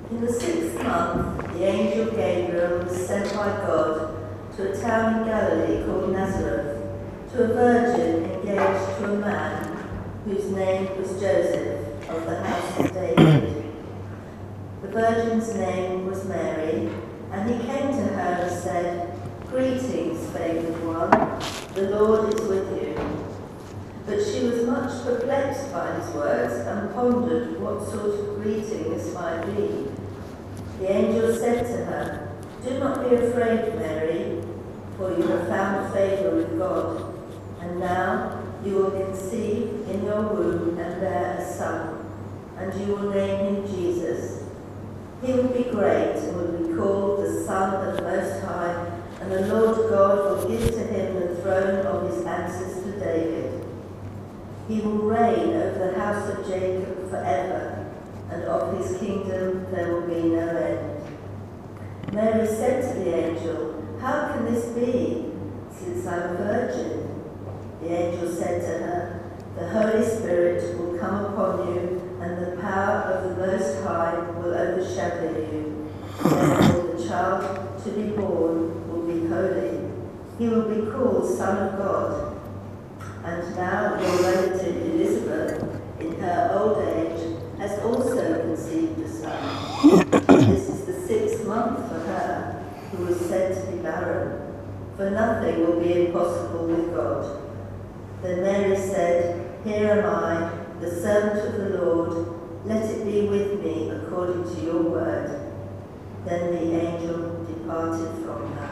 In the 6th month, the angel Gabriel was sent by God to a town in Galilee called Nazareth, to a virgin engaged to a man whose name was Joseph, of the house of David. The virgin's name was Mary, and he came to her and said, "Greetings, favoured one, the Lord is with you." But she was much perplexed by his words and pondered what sort of greeting this might be. The angel said to her, "Do not be afraid, Mary, for you have found favour with God. And now you will conceive in your womb and bear a son, and you will name him Jesus. He will be great and will be called the Son of the Most High, and the Lord God will give to him the throne of his ancestor David. He will reign over the house of Jacob forever, and of his kingdom there will be no end." Mary said to the angel, "How can this be, since I'm a virgin?" The angel said to her, "The Holy Spirit will come upon you, and the power of the Most High will overshadow you. Therefore the child to be born will be holy. He will be called Son of God. And now your relative Elizabeth, in her old age, has also conceived a son. This is the 6th month for her, who was said to be barren, for nothing will be impossible with God." Then Mary said, "Here am I, the servant of the Lord. Let it be with me according to your word." Then the angel departed from her.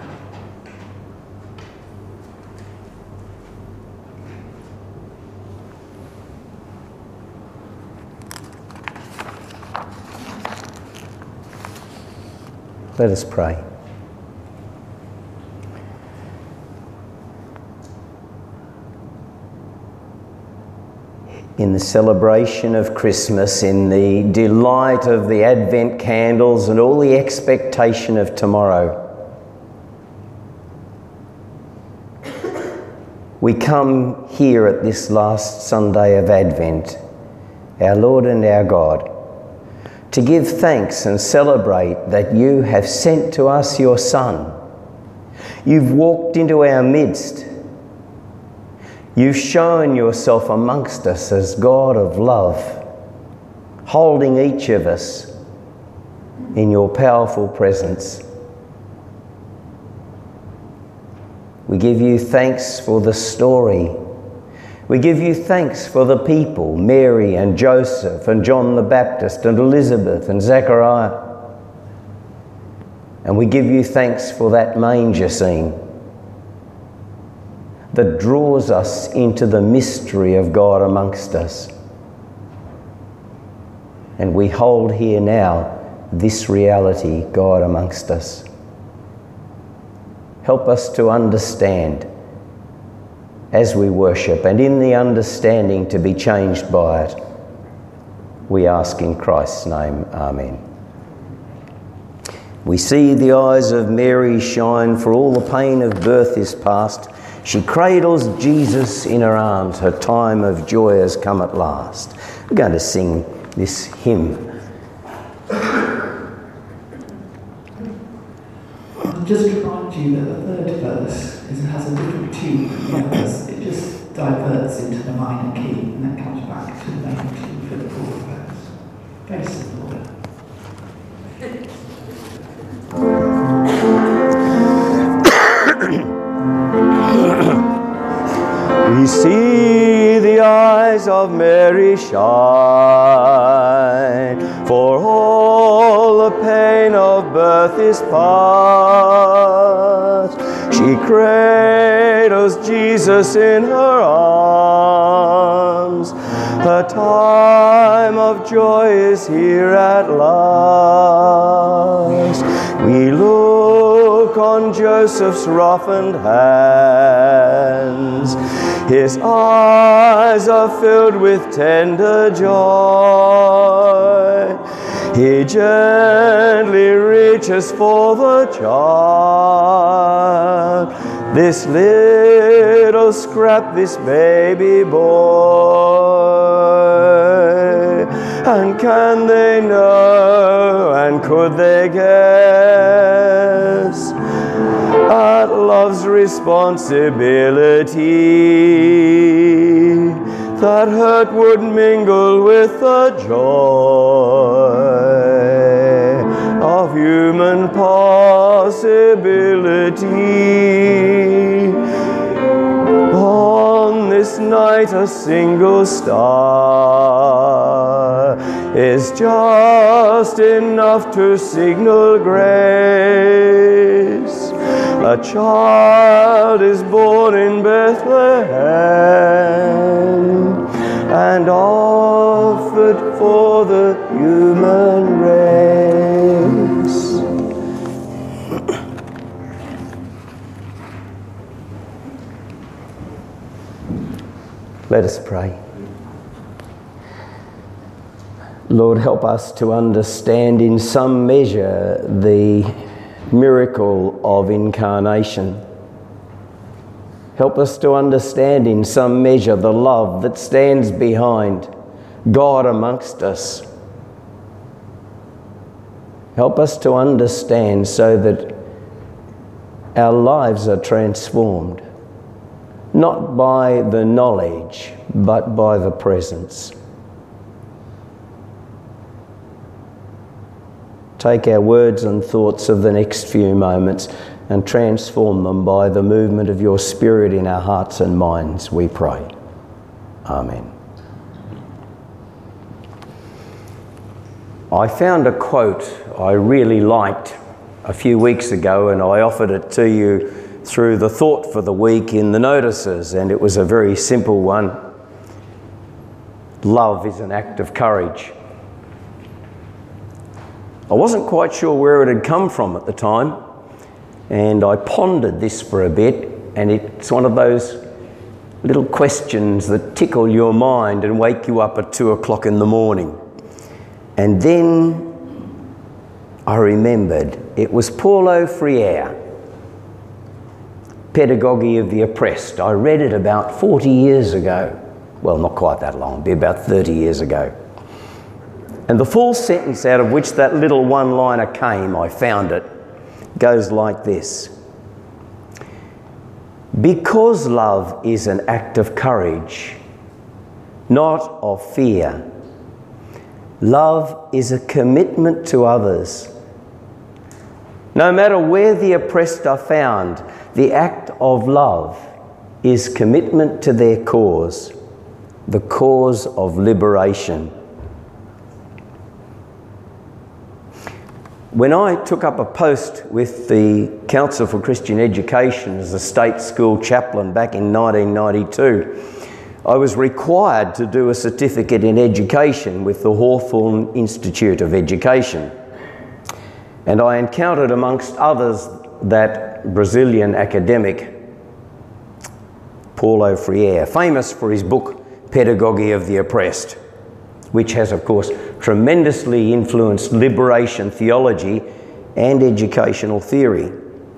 Let us pray. In the celebration of Christmas, in the delight of the Advent candles and all the expectation of tomorrow, we come here at this last Sunday of Advent, our Lord and our God, to give thanks and celebrate that you have sent to us your Son. You've walked into our midst. You've shown yourself amongst us as God of love, holding each of us in your powerful presence. We give you thanks for the story. We give you thanks for the people, Mary and Joseph and John the Baptist and Elizabeth and Zechariah. And we give you thanks for that manger scene that draws us into the mystery of God amongst us. And we hold here now this reality, God amongst us. Help us to understand as we worship, and in the understanding to be changed by it. We ask in Christ's name, amen. We see the eyes of Mary shine, for all the pain of birth is past. She cradles Jesus in her arms, her time of joy has come at last. We're going to sing this hymn. I'll just remind you that the third verse has a different tune from the others. It just diverts into the minor key and then comes back to the main tune for the fourth verse. Very simple order. We see the eyes of Mary shine, for all the pain of birth is past. She cradles Jesus in her arms. Her time of joy is here at last. We look on Joseph's roughened hands. His eyes are filled with tender joy. He gently reaches for the child. This little scrap, this baby boy. And can they know, and could they guess at love's responsibility, that hurt would mingle with the joy of human possibility? On this night a single star is just enough to signal grace. A child is born in Bethlehem and offered for the human race. Let us pray. Lord, help us to understand in some measure the miracle of incarnation. Help us to understand in some measure the love that stands behind God amongst us. Help us to understand so that our lives are transformed, not by the knowledge, but by the presence. Take our words and thoughts of the next few moments and transform them by the movement of your Spirit in our hearts and minds, we pray. Amen. I found a quote I really liked a few weeks ago, and I offered it to you through the thought for the week in the notices, and it was a very simple one. Love is an act of courage. I wasn't quite sure where it had come from at the time, and I pondered this for a bit, and it's one of those little questions that tickle your mind and wake you up at 2 o'clock in the morning. And then I remembered it was Paulo Freire, Pedagogy of the Oppressed. I read it about 40 years ago. Well, not quite that long, it'd be about 30 years ago. And the full sentence out of which that little one-liner came, I found it, goes like this. Because love is an act of courage, not of fear, love is a commitment to others. No matter where the oppressed are found, the act of love is commitment to their cause, the cause of liberation. When I took up a post with the Council for Christian Education as a state school chaplain back in 1992, I was required to do a certificate in education with the Hawthorne Institute of Education. And I encountered, amongst others, that Brazilian academic, Paulo Freire, famous for his book, Pedagogy of the Oppressed, which has, of course, tremendously influenced liberation theology and educational theory.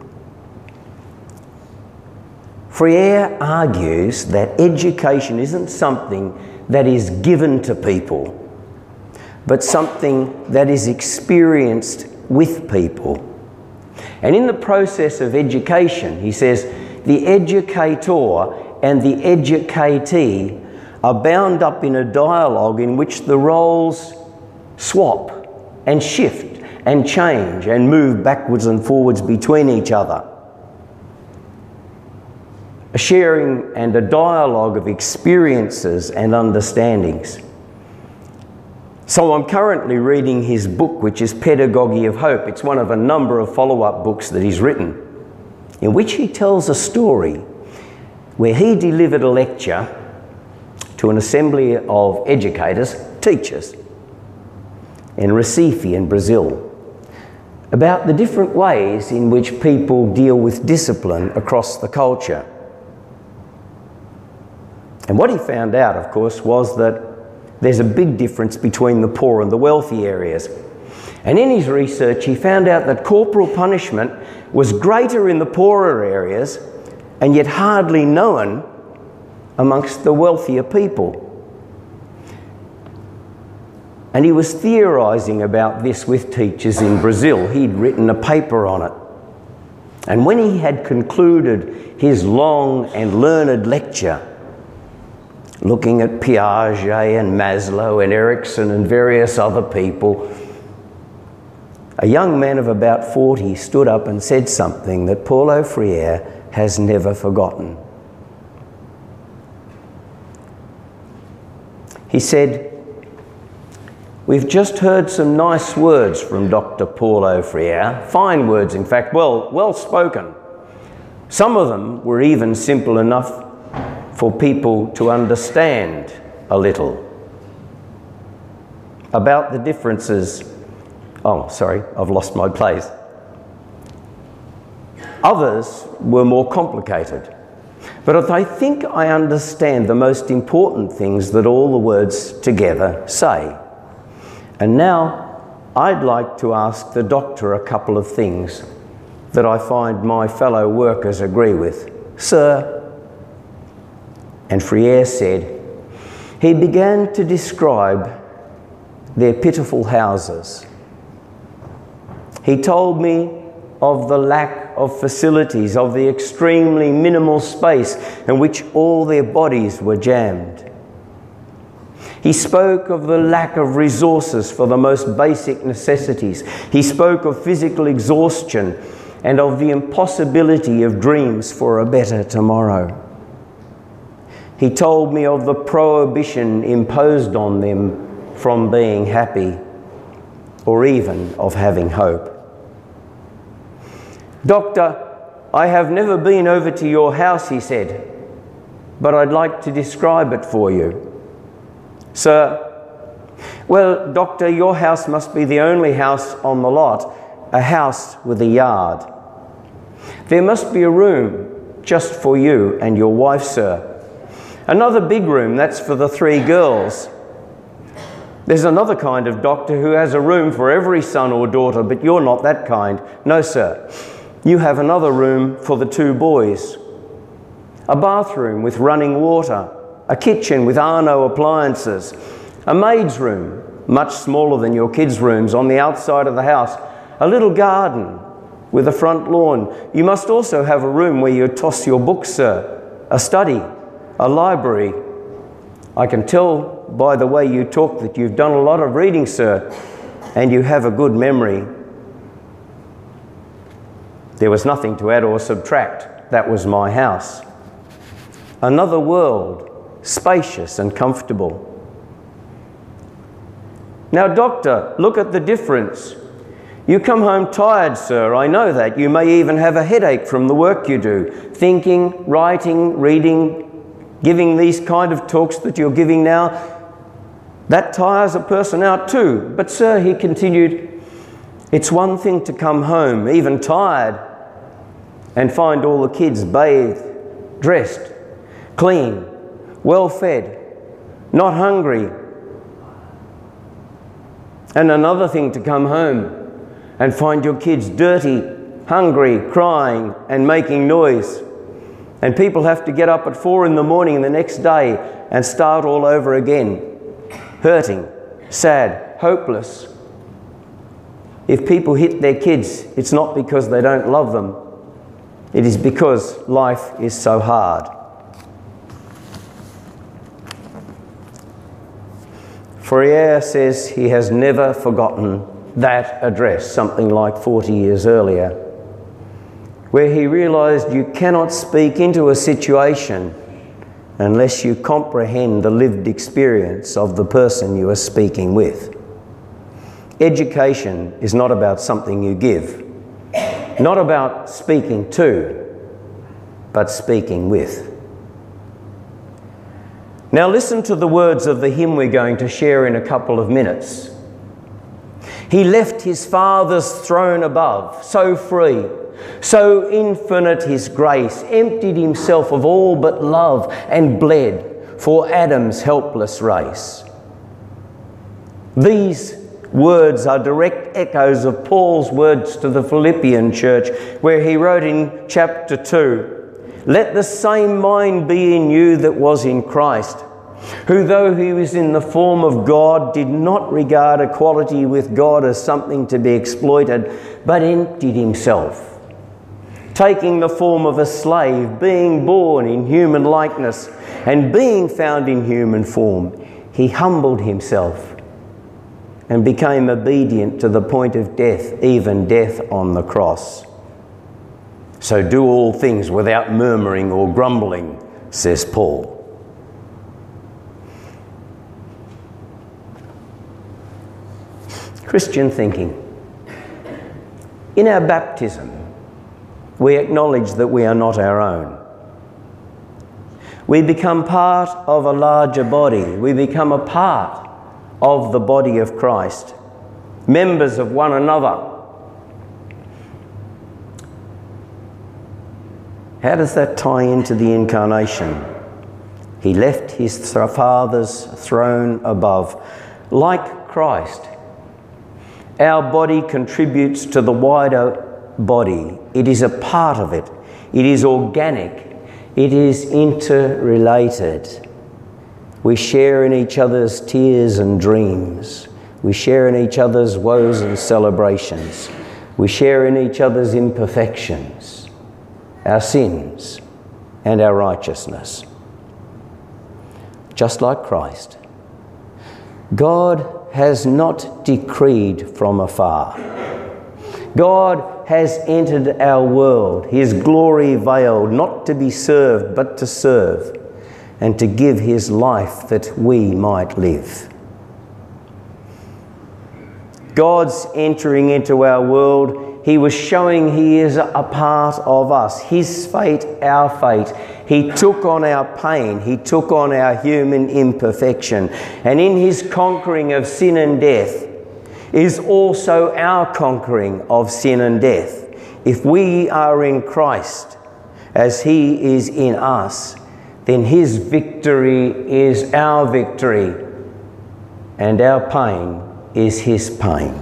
Freire argues that education isn't something that is given to people, but something that is experienced with people. And in the process of education, he says, the educator and the educatee are bound up in a dialogue in which the roles swap and shift and change and move backwards and forwards between each other. A sharing and a dialogue of experiences and understandings. So I'm currently reading his book, which is Pedagogy of Hope. It's one of a number of follow-up books that he's written, in which he tells a story where he delivered a lecture to an assembly of educators, teachers, in Recife in Brazil, about the different ways in which people deal with discipline across the culture. And what he found out, of course, was that there's a big difference between the poor and the wealthy areas. And in his research, he found out that corporal punishment was greater in the poorer areas and yet hardly known amongst the wealthier people. And he was theorising about this with teachers in Brazil. He'd written a paper on it. And when he had concluded his long and learned lecture, looking at Piaget and Maslow and Erickson and various other people, a young man of about 40 stood up and said something that Paulo Freire has never forgotten. He said, "We've just heard some nice words from Dr. Paulo Freire, fine words in fact, well spoken. Some of them were even simple enough for people to understand a little about the differences." Oh, sorry, I've lost my place. Others were more complicated. But I think I understand the most important things that all the words together say. And now I'd like to ask the doctor a couple of things that I find my fellow workers agree with. "Sir," and Freire said, he began to describe their pitiful houses. He told me of the lack of facilities, of the extremely minimal space in which all their bodies were jammed. He spoke of the lack of resources for the most basic necessities. He spoke of physical exhaustion and of the impossibility of dreams for a better tomorrow. He told me of the prohibition imposed on them from being happy or even of having hope. "Doctor, I have never been over to your house," he said, "but I'd like to describe it for you." "Sir?" "Well, doctor, your house must be the only house on the lot, a house with a yard. There must be a room just for you and your wife, sir. Another big room, that's for the 3 girls. There's another kind of doctor who has a room for every son or daughter, but you're not that kind. No, sir. You have another room for the 2 boys. A bathroom with running water, a kitchen with Arno appliances, a maid's room, much smaller than your kids' rooms, on the outside of the house, a little garden with a front lawn. You must also have a room where you toss your books, sir, a study, a library. I can tell by the way you talk that you've done a lot of reading, sir, and you have a good memory." There was nothing to add or subtract. That was my house. Another world, spacious and comfortable. "Now, doctor, look at the difference. You come home tired, sir, I know that. You may even have a headache from the work you do, thinking, writing, reading, giving these kind of talks that you're giving now. That tires a person out too. But, sir," he continued, "it's one thing to come home, even tired, and find all the kids bathed, dressed, clean, well fed, not hungry. And another thing to come home and find your kids dirty, hungry, crying and making noise. And people have to get up at 4 in the morning the next day and start all over again, hurting, sad, hopeless. If people hit their kids, it's not because they don't love them. It is because life is so hard." Freire says he has never forgotten that address, something like 40 years earlier, where he realised you cannot speak into a situation unless you comprehend the lived experience of the person you are speaking with. Education is not about something you give, not about speaking to, but speaking with. Now listen to the words of the hymn we're going to share in a couple of minutes. "He left his Father's throne above, so free, so infinite his grace, emptied himself of all but love and bled for Adam's helpless race." These words are direct echoes of Paul's words to the Philippian church, where he wrote in chapter 2, "Let the same mind be in you that was in Christ, who, though he was in the form of God, did not regard equality with God as something to be exploited, but emptied himself, taking the form of a slave, being born in human likeness, and being found in human form, he humbled himself and became obedient to the point of death, even death on the cross. So do all things without murmuring or grumbling, says Paul. Christian thinking. In our baptism, we acknowledge that we are not our own. We become part of a larger body. We become a part of the body of Christ, members of one another. How does that tie into the incarnation? He left his Father's throne above. Like Christ, our body contributes to the wider body. It is a part of it. It is organic. It is interrelated. We share in each other's tears and dreams. We share in each other's woes and celebrations. We share in each other's imperfections, our sins and our righteousness. Just like Christ, God has not decreed from afar. God has entered our world, his glory veiled, not to be served, but to serve, and to give his life that we might live. God's entering into our world, he was showing he is a part of us. His fate, our fate. He took on our pain. He took on our human imperfection. And in his conquering of sin and death is also our conquering of sin and death. If we are in Christ as he is in us, then his victory is our victory, and our pain is his pain.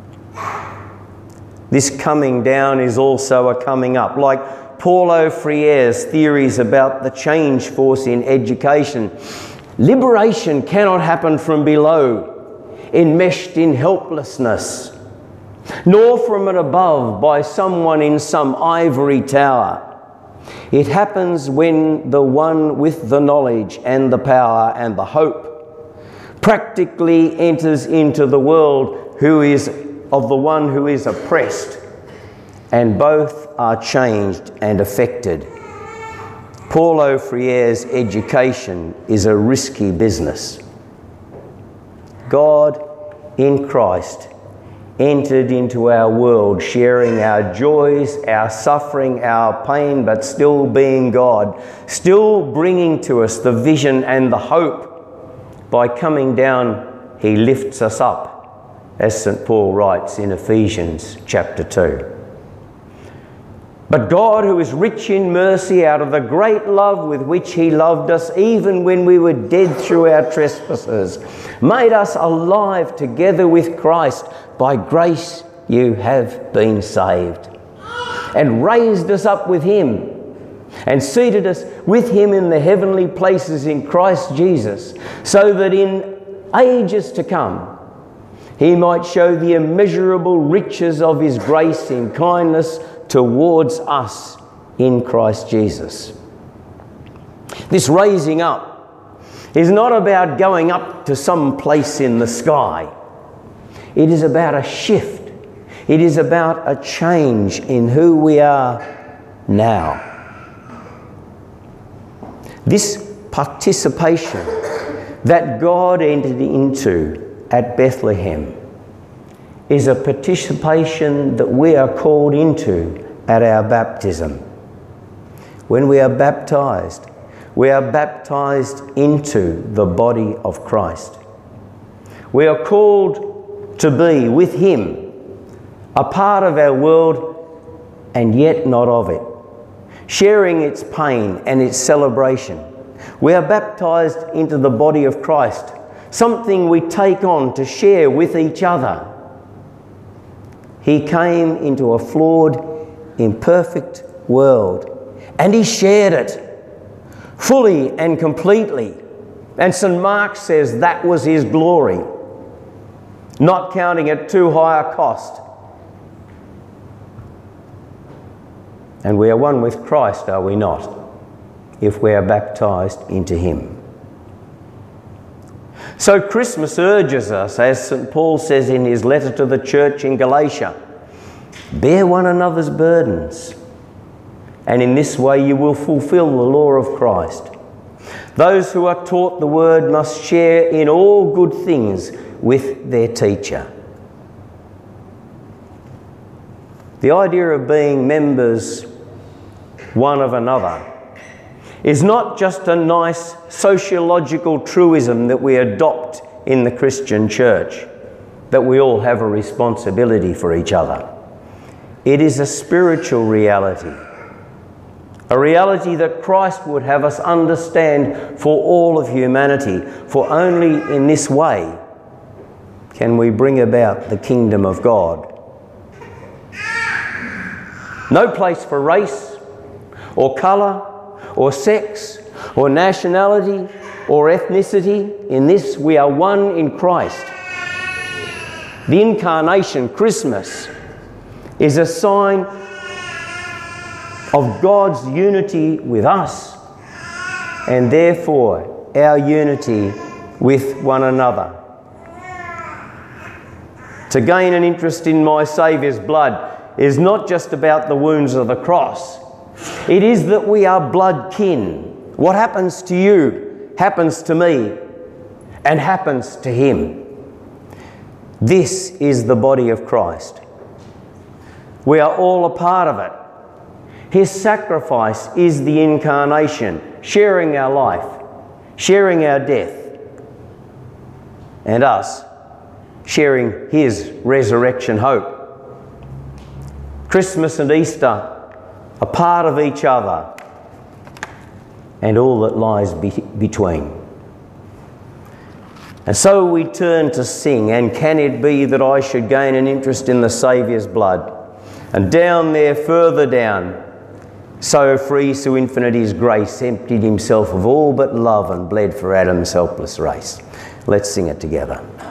This coming down is also a coming up. Like Paulo Freire's theories about the change force in education, liberation cannot happen from below, enmeshed in helplessness, nor from an above by someone in some ivory tower. It happens when the one with the knowledge and the power and the hope practically enters into the world who is of the one who is oppressed, and both are changed and affected. Paulo Freire's education is a risky business. God in Christ entered into our world, sharing our joys, our suffering, our pain, but still being God, still bringing to us the vision and the hope. By coming down, he lifts us up, as St. Paul writes in Ephesians chapter 2. But God, who is rich in mercy, out of the great love with which he loved us, even when we were dead through our trespasses, made us alive together with Christ. By grace you have been saved, and raised us up with him, and seated us with him in the heavenly places in Christ Jesus, so that in ages to come he might show the immeasurable riches of his grace in kindness towards us in Christ Jesus. This raising up is not about going up to some place in the sky. It is about a shift. It is about a change in who we are now. This participation that God entered into at Bethlehem is a participation that we are called into at our baptism. When we are baptized into the body of Christ. We are called to be with him, a part of our world and yet not of it, sharing its pain and its celebration. We are baptized into the body of Christ, something we take on to share with each other. He came into a flawed, imperfect world, and he shared it fully and completely And St. Mark says that was his glory, not counting it too high a cost. And we are one with Christ, are we not, if we are baptised into him? So Christmas urges us, as St. Paul says in his letter to the church in Galatia, bear one another's burdens, and in this way you will fulfil the law of Christ. Those who are taught the word must share in all good things with their teacher. The idea of being members one of another is not just a nice sociological truism that we adopt in the Christian church, that we all have a responsibility for each other. It is a spiritual reality, a reality that Christ would have us understand for all of humanity, for only in this way can we bring about the kingdom of God. No place for race or colour or sex or nationality or ethnicity. In this we are one in Christ. The incarnation, Christmas, is a sign of God's unity with us, and therefore our unity with one another. To gain an interest in my Saviour's blood is not just about the wounds of the cross. It is that we are blood kin. What happens to you happens to me and happens to him. This is the body of Christ. We are all a part of it. His sacrifice is the incarnation, sharing our life, sharing our death, and us sharing his resurrection hope. Christmas and Easter are part of each other and all that lies between. And so we turn to sing, and can it be that I should gain an interest in the Saviour's blood? And down there, further down, so free, so infinite his grace, emptied himself of all but love and bled for Adam's helpless race. Let's sing it together.